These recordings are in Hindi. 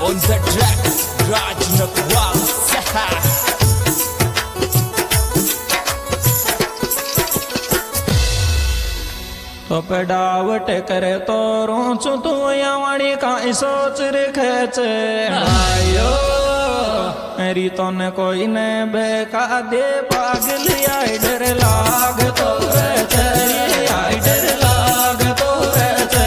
On the track, Raj Nakwal Saha. तो पेडावट करे तो रोचू तू यावाणी काई सोच रखे आयो मेरी तो न कोई ने बेका दे पागल आई डर लाग तो रे आई डर लाग तो रे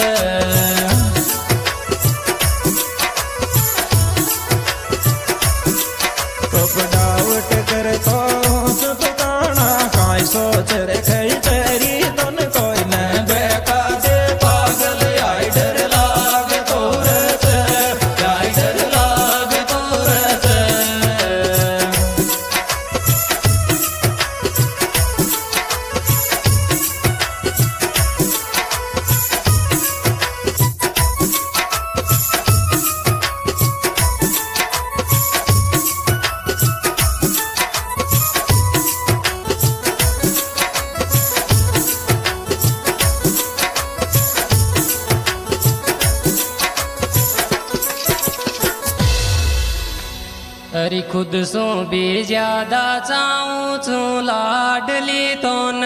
तो पेडावट करे तो रोचू तू काना काई सोच रखे तेरी तो न कोई ने बेका दे पागल आई डर लाग तो रे आई डर लाग तो रे अरे खुद सो भी ज्यादा चाहूँ छू लाडली तो न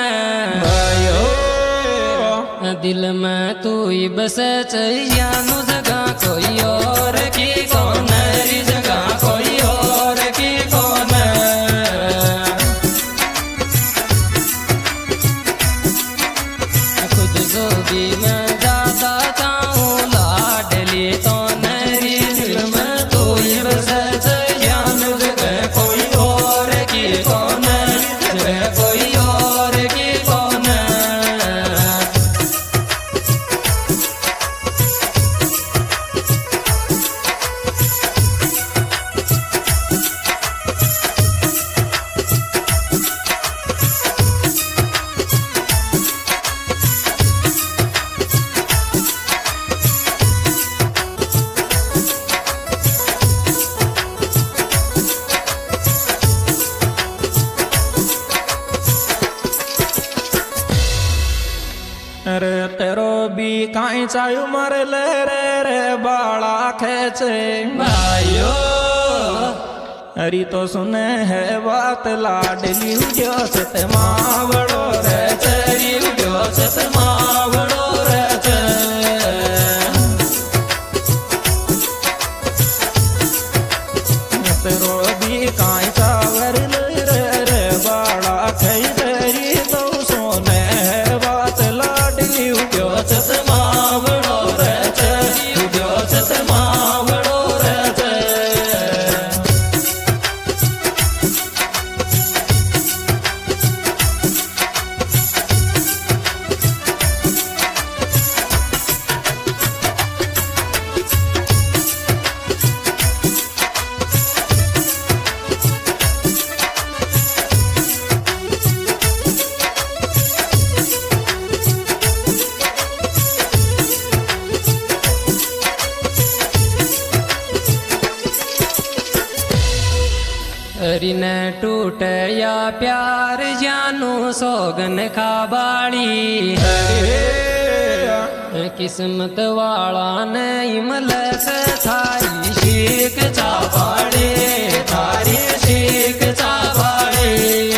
दिल में तू ही बस चाहिए जगह कोई और की कौन री जगह कोई और की कौन खुद सो भी मैं ज्यादा चाहूँ लाडली तो नरी दिल में तू ही बस रे तेरो भी काई चायु मर ले रे बाला खेचे भाइयो अरे तो सुने है बात लाडली उड्यो सत मावड़ो रे चरी उड्यो सत मावड़ो रे तेरो भी काई चावर ले रे बाला खे तेरी तो सुने है बात लाडली उड्यो सत मावड़ो रे चरी उड्यो सत मावड़ो रे अरे न टूट या प्यार जानू सोगन खाबाड़ी किस्मत वाला नहीं मलक थारी शीख चाबाड़े थारी शीख चाबाड़े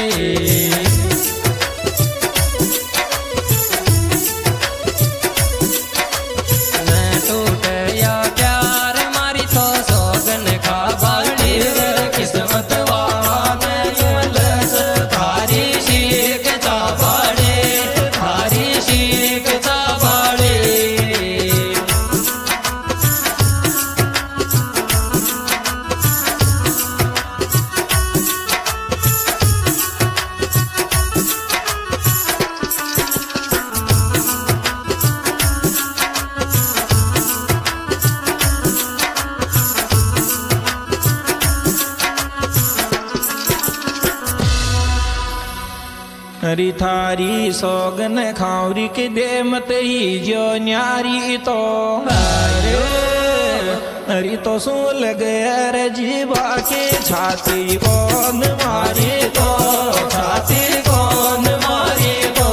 न टूट या प्यार मारी तो सोगन खाबाड़ी किस्मत हरी थारी सोगन खावरी के दे मत ही जो न्यारी तो हरी तो सो लगे रे जीवा के छाती कौन मारी तो छाती कौन मारी तो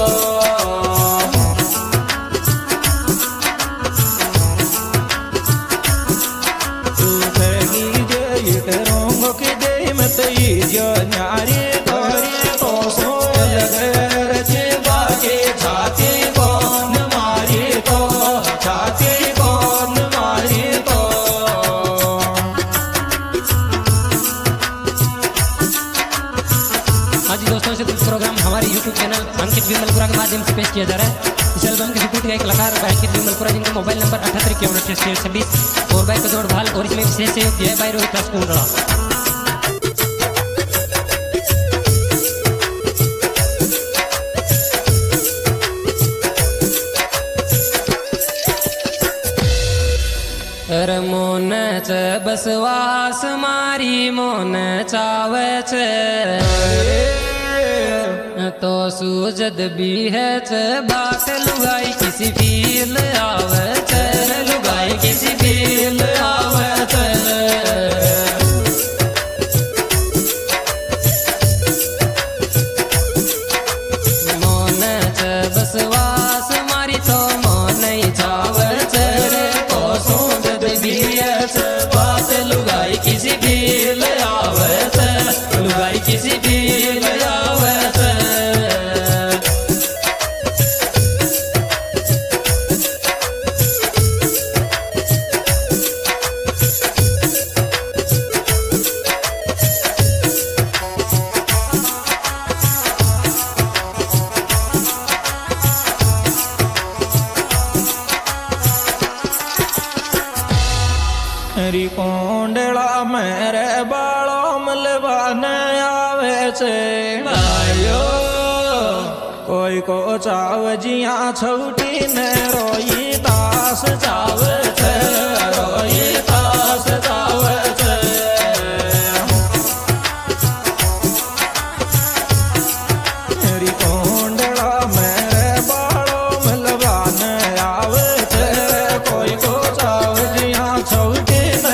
तू मुख दे मत जो न्यारी तोरी तो सो लगे चे बाके छाती कौन मारी तो छाती कौन मारी तो। हाँ जी दोस्तों, से प्रोग्राम हमारे YouTube चैनल अंकित विमलपुरा के माध्यम से पेश किया जा रहा है। इस एल्बम के रिपोर्ट का एक कलाकार अंकित विमलपुरा, जिनका मोबाइल नंबर 78 और बाइक का जोड़ भाल, और इसमें विशेष सहयोग दिया है बाई रोहित राजकुंडला। मोन च बसवास मारी मोन चावे छे तो सूजद भी है च बात लुगाई किसी फील आवे छे लुगाई किसी फील आवे छे। मोन च बसवास मारी तो मोन ही चावे छे तो सूजद भी है च बात लुगाई किसी फील आवे छे लुगाई किसी फील आवे छे। री कोंडला मेरे बालों मलवाने आवे छे भाइयो कोई को चाव जिया छौटी ने रोई तास चावे छे रोई तास चावे छे। री कोंडला मेरे बालों मलवाने आवे छे कोई को चाव जिया छौटी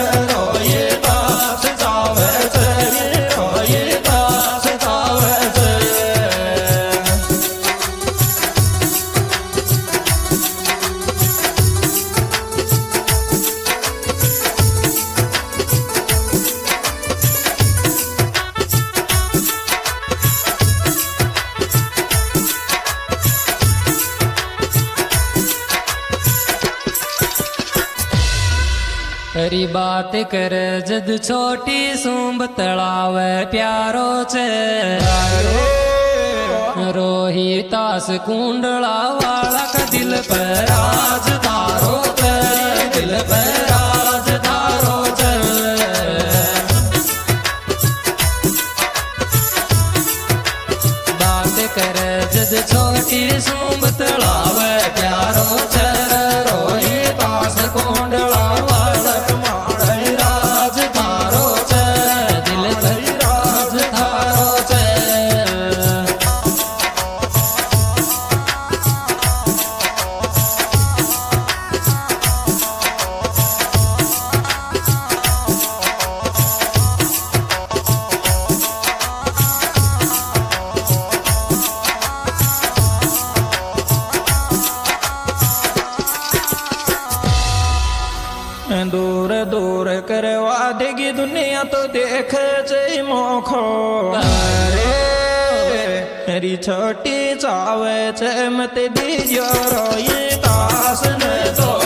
री बात कर जद छोटी सूंब तड़ावे प्यारो छे रोहितास कुंडला वाला का दिल पर राज तारो छे दिल पर राज तारो छे। बात कर जद छोटी सूंब तड़ावे प्यारो छे रोहितास कुंडला दूर दूर करवा देगी दुनिया तो देख जय मोखो मेरी छोटी चावे छे मत दीजो रोई तास ने तो